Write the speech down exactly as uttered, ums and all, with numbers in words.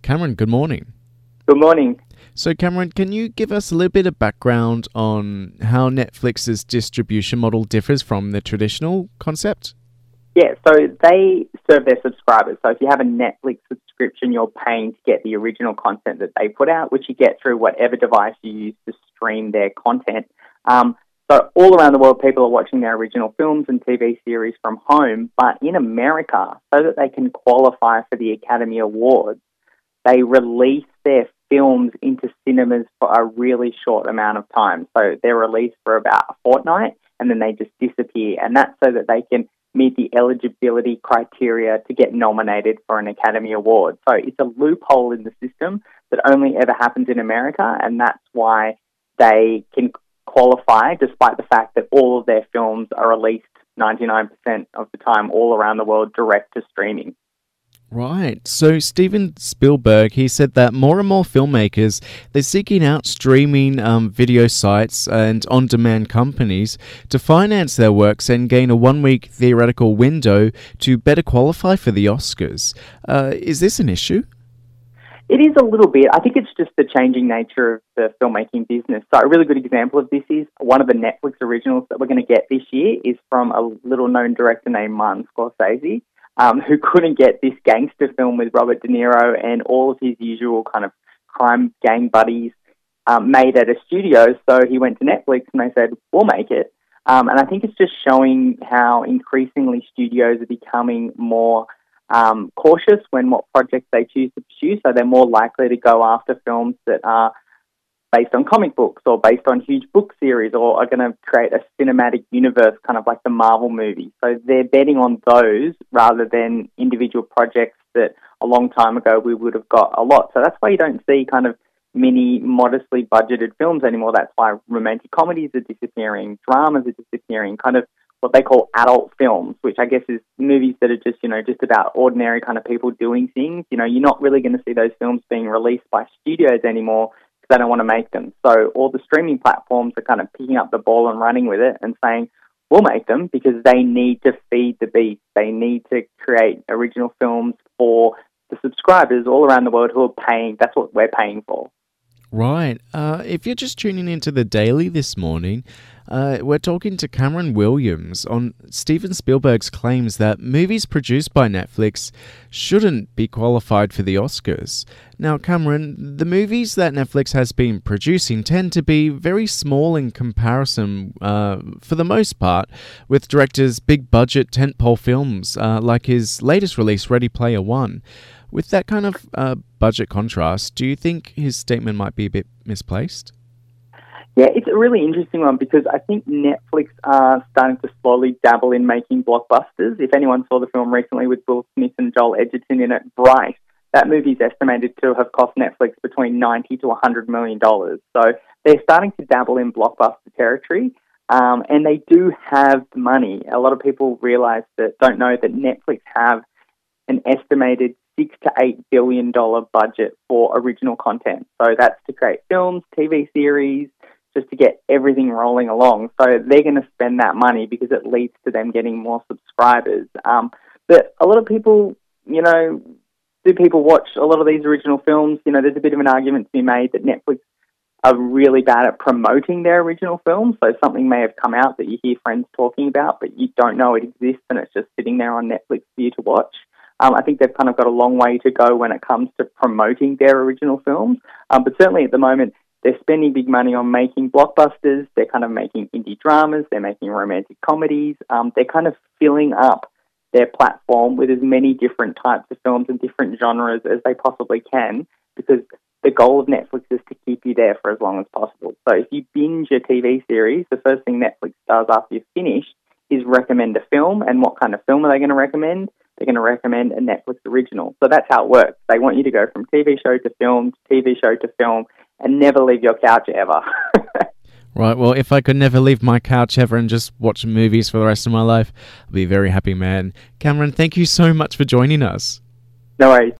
Cameron, good morning. Good morning. So Cameron, can you give us a little bit of background on how Netflix's distribution model differs from the traditional concept? Yeah, so they serve their subscribers. So if you have a Netflix subscription, you're paying to get the original content that they put out, which you get through whatever device you use to stream their content. Um, so all around the world, people are watching their original films and T V series from home. But in America, so that they can qualify for the Academy Awards, they release their films into cinemas for a really short amount of time. So they're released for about a fortnight and then they just disappear. And that's so that they can meet the eligibility criteria to get nominated for an Academy Award. So it's a loophole in the system that only ever happens in America, and that's why they can qualify despite the fact that all of their films are released ninety-nine percent of the time all around the world direct to streaming. Right. So Steven Spielberg, he said that more and more filmmakers, they're seeking out streaming um, video sites and on-demand companies to finance their works and gain a one-week theoretical window to better qualify for the Oscars. Uh, is this an issue? It is a little bit. I think it's just the changing nature of the filmmaking business. So a really good example of this is one of the Netflix originals that we're going to get this year is from a little-known director named Martin Scorsese. Um, who couldn't get this gangster film with Robert De Niro and all of his usual kind of crime gang buddies um, made at a studio. So he went to Netflix and they said, we'll make it. Um, and I think it's just showing how increasingly studios are becoming more um, cautious when what projects they choose to pursue. So they're more likely to go after films that are based on comic books or based on huge book series or are going to create a cinematic universe, kind of like the Marvel movie. So they're betting on those rather than individual projects that a long time ago we would have got a lot. So that's why you don't see kind of mini, modestly budgeted films anymore. That's why romantic comedies are disappearing, dramas are disappearing, kind of what they call adult films, which I guess is movies that are just, you know, just about ordinary kind of people doing things. You know, you're not really going to see those films being released by studios anymore, they don't want to make them. So all the streaming platforms are kind of picking up the ball and running with it and saying, we'll make them because they need to feed the beast. They need to create original films for the subscribers all around the world who are paying. That's what we're paying for. Right. Uh, if you're just tuning into The Daily this morning, uh, we're talking to Cameron Williams on Steven Spielberg's claims that movies produced by Netflix shouldn't be qualified for the Oscars. Now, Cameron, the movies that Netflix has been producing tend to be very small in comparison, uh, for the most part, with directors' big-budget tentpole films, uh, like his latest release, Ready Player One. With that kind of uh, budget contrast, do you think his statement might be a bit misplaced? Yeah, it's a really interesting one because I think Netflix are starting to slowly dabble in making blockbusters. If anyone saw the film recently with Will Smith and Joel Edgerton in it, Bright, that movie's estimated to have cost Netflix between ninety to one hundred million dollars. So they're starting to dabble in blockbuster territory, um, and they do have the money. A lot of people realize that don't know that Netflix have an estimated six to eight billion dollar budget for original content. So that's to create films, T V series, just to get everything rolling along. So they're going to spend that money because it leads to them getting more subscribers. Um, but a lot of people, you know, do people watch a lot of these original films? You know, there's a bit of an argument to be made that Netflix are really bad at promoting their original films. So something may have come out that you hear friends talking about, but you don't know it exists and it's just sitting there on Netflix for you to watch. Um, I think they've kind of got a long way to go when it comes to promoting their original films. Um, but certainly at the moment, they're spending big money on making blockbusters. They're kind of making indie dramas. They're making romantic comedies. Um, they're kind of filling up their platform with as many different types of films and different genres as they possibly can, because the goal of Netflix is to keep you there for as long as possible. So if you binge a T V series, the first thing Netflix does after you've finished is recommend a film. And what kind of film are they going to recommend? They're going to recommend a Netflix original. So that's how it works. They want you to go from T V show to film, to T V show to film, and never leave your couch ever. Right, well, if I could never leave my couch ever and just watch movies for the rest of my life, I'd be a very happy man. Cameron, thank you so much for joining us. No worries.